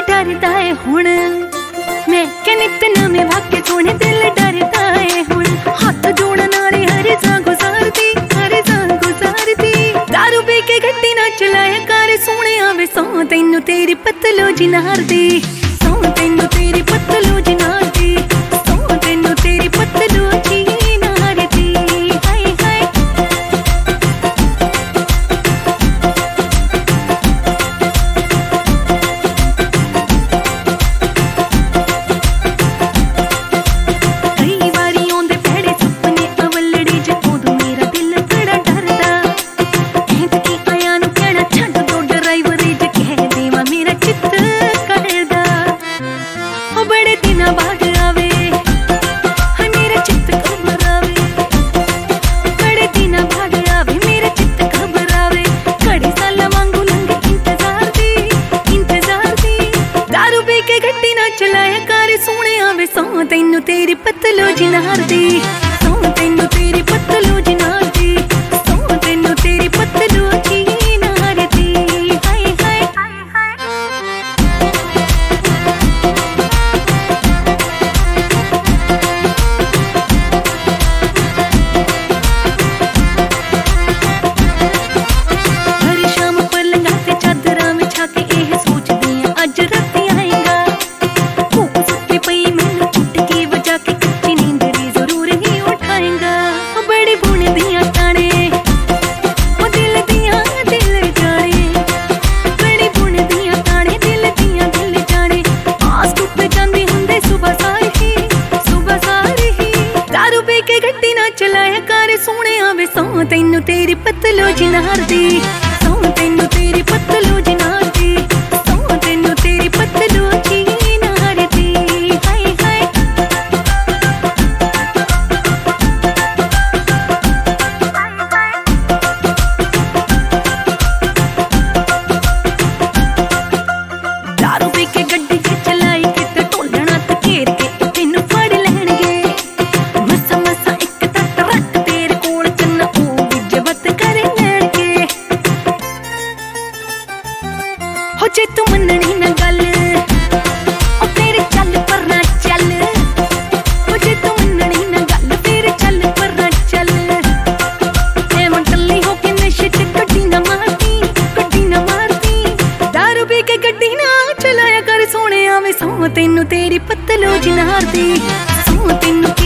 डरदा है हुण मैं क्या नित नवे वाक्य सोने दिल डरदा है हुण हाथ जोड़न नाले हर जा गुजारदी दारू पी के गड्डी ना चलाया कर सोने आवे सौ तैनू तेरी पतलो जिनार दी सौ तैनू तेरी पतलो जिनार दी सौ तैनू तेरी पतलो जिनार दी हाय हाय कई बारी आउंदे भैड़े सपने अवलड़े जे उदों मेरा दिल बड़ा डरदा कहत की आया नू कहना छड्ड दो ड्राइवर जे कह देवा मेरा चित्त करदा ओ बड़े दिनां बाद आवे हाय मेरा चित्त घबरावे बड़े दिनां बाद आवे मेरा चित्त घबरावे घड़ी साल वांगू लंघे इंतजार दी दारू पी के गड्डी ना चलाया कर सोने आवे सौ तैनू तेरी पतलो जिनार दी सौ तैनू तेरी पतलो जिनार दी सौ तैनू तेरी पतलो जिनार दी हाय हाय हर शाम पलंगा ते चादरां विछा के एह सोचदी आं अज राती आएगा भूख सुत्ती पई मैनू चुटकी बजा के कच्ची नींदड़ी जरूर ही उठाएगा ओ बड़ी बुन दियां ताने ओ दिल दियां दिल जाने बड़ी बुन दियां ताने दिल दियां दिल जाने आस टुट जांदी हुंदे सुबह सार ही दारू पी के गड्डी ना चलाया कर सोने आवे सौ तैनू तेरी पतलो जिनार दी सौ तैनू तेरी पतलो जिनार दी सौ तैनू तेरी पतलो जिनार दी हाय हाय दारू पी के गड्डी च चलाई किते ढोलना ते घेर के तैनू फड़ लैणगे मसा मसा इक तट रख तेरे कोल चन्ना ओ विजवत कर लैणगे हो जे तू मननी ना गल ओ तेरे चल पर ना चल हो जे तू मननी ना गल तेरे चल पर ना चल एवं टल्ली हो के नशे च गड्डी ना मारती दारू पी के गड्डी ना चलाया कर सोने आवे सौ तैनू तेरी पतलो जिनार दी सौ तैनू